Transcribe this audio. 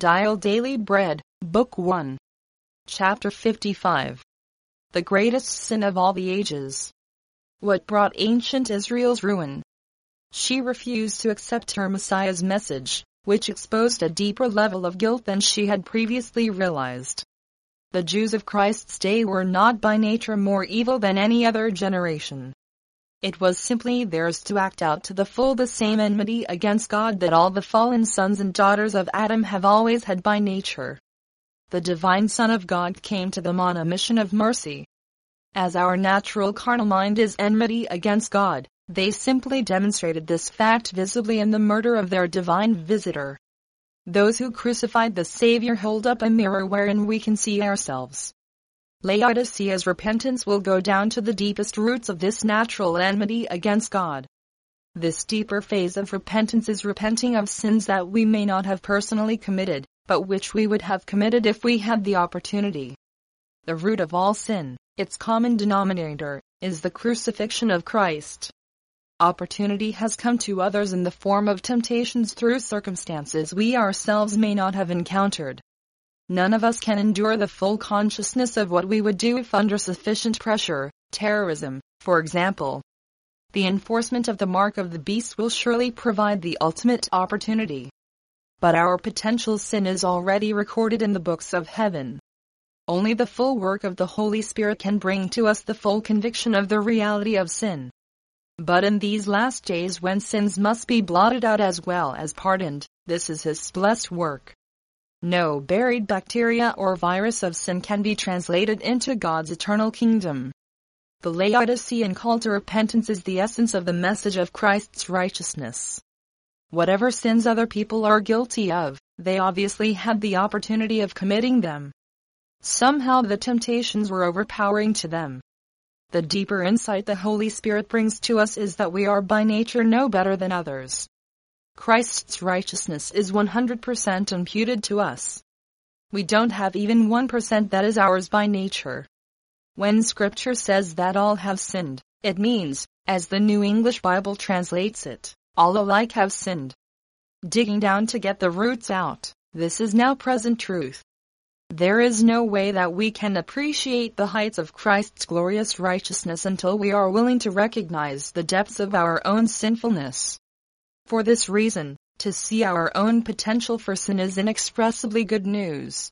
Dial Daily Bread, Book 1. Chapter 55. The Greatest Sin of All the Ages. What brought ancient Israel's ruin? She refused to accept her Messiah's message, which exposed a deeper level of guilt than she had previously realized. The Jews of Christ's day were not by nature more evil than any other generation. It was simply theirs to act out to the full the same enmity against God that all the fallen sons and daughters of Adam have always had by nature. The divine Son of God came to them on a mission of mercy. As our natural carnal mind is enmity against God, they simply demonstrated this fact visibly in the murder of their divine visitor. Those who crucified the Savior hold up a mirror wherein we can see ourselves. Laodicea's repentance will go down to the deepest roots of this natural enmity against God. This deeper phase of repentance is repenting of sins that we may not have personally committed, but which we would have committed if we had the opportunity. The root of all sin, its common denominator, is the crucifixion of Christ. Opportunity has come to others in the form of temptations through circumstances we ourselves may not have encountered. None of us can endure the full consciousness of what we would do if under sufficient pressure, terrorism, for example. The enforcement of the mark of the beast will surely provide the ultimate opportunity. But our potential sin is already recorded in the books of heaven. Only the full work of the Holy Spirit can bring to us the full conviction of the reality of sin. But in these last days when sins must be blotted out as well as pardoned, this is His blessed work. No buried bacteria or virus of sin can be translated into God's eternal kingdom. The Laodicean call to repentance is the essence of the message of Christ's righteousness. Whatever sins other people are guilty of, they obviously had the opportunity of committing them. Somehow the temptations were overpowering to them. The deeper insight the Holy Spirit brings to us is that we are by nature no better than others. Christ's righteousness is 100% imputed to us. We don't have even 1% that is ours by nature. When Scripture says that all have sinned, it means, as the New English Bible translates it, all alike have sinned. Digging down to get the roots out, this is now present truth. There is no way that we can appreciate the heights of Christ's glorious righteousness until we are willing to recognize the depths of our own sinfulness. For this reason, to see our own potential for sin is inexpressibly good news.